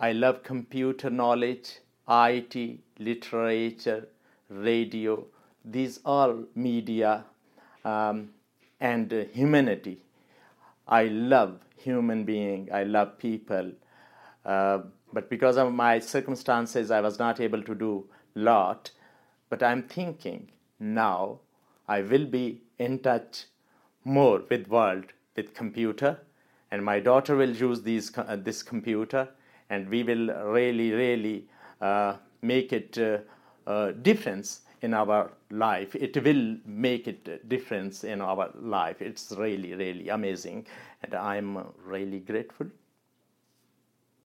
I love computer knowledge, IT, literature, radio. These are media and humanity. I love human being. I love people. But because of my circumstances, I was not able to do lot. But I'm thinking now I will be in touch more with world, with computer, and my daughter will use this computer, and we will really make it difference in our life. It will make it difference in our life. It's really amazing, and I'm really grateful